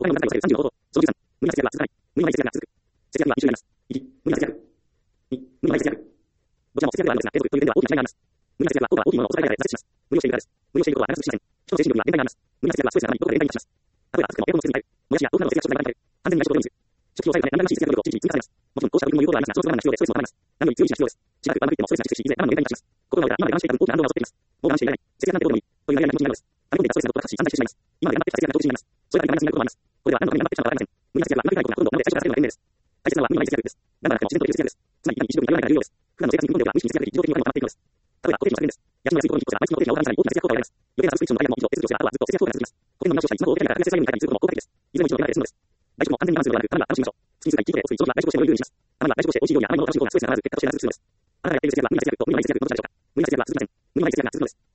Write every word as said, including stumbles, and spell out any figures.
他の段階をされるさんじゅうの方法。そのじゅうさん、無理な節約は続かない。無理な節約が続く。節約はに種類あります。いち、無理な節約。に、無理な節約。どちらも節約ではあるのですが、継続という点では大きな違いがあります。無理な節約は効果は大きいものを抑えられるから挫折します。無理をしているからです。無理をしていることは長くしません。人の精神力には限界があります。無理な節約はストレスがないどこかで連帯いたします。例えば、暑くてもエアコンの設備に変える。もやしや豆腐などの節約食材が変える。完全に内食を用意する。食費を抑えるため、生々しい節約力を地道に積み重ねます。もちろん、こうした取り組みも有効ではありますが、長期的なものが必要で、ストレスもたまります。何より強い意志が必要です。しばらくうまくいってもストレスが蓄積し、以前何度も限界に達します。心が折れたら今まで我慢していた分大きな反動が襲ってきます。もう我慢していられない。節約なんてどうでもいい。という悩みや気持ちになるのです。溜め込んでいたストレスが爆発し、散財してしまいます。今まで頑張ってきた節約が当日になります。それがガンガン積みなることもあります。これは何のために頑張ってきたのかわかりません。無理な節約はうまくいかないことがほとんどのので最初から始めるのが賢明です。大切なのは無理のない節約です。頑張らなくても自然とできる節約です。つまり、いかに一時に頼らないかが重要です。普段の生活に組み込んでおけば無意識に節約でき、自動的にお金も溜まっていくのです。例えば、固定費の削減です。家賃が安いところに引っ越せば、毎月の固定費が大幅に下がり、大きな節約効果が得られます。余計なサブスクリプションのダイヤルも以上手続きをすれば、あとはずっと節約効果が続きます。固定の見直しをしたり、スマホを大手から格安節約に変えたりすることも効果的です。いずれも一度の手間で済むのです。外食も安全に我慢するのではなく、たまには楽しみましょう。月に数回キープでお釣り、上手な外食をして余裕にします。たまには外食をして美味しい料理や甘いものを楽しむ方がストレスがかからず、結果として長続きするのです。あなたがやっている節約は無理な節約と無理のない節約のどちらでしょうか。無理な節約は続きません。無理のない節約が続くのです。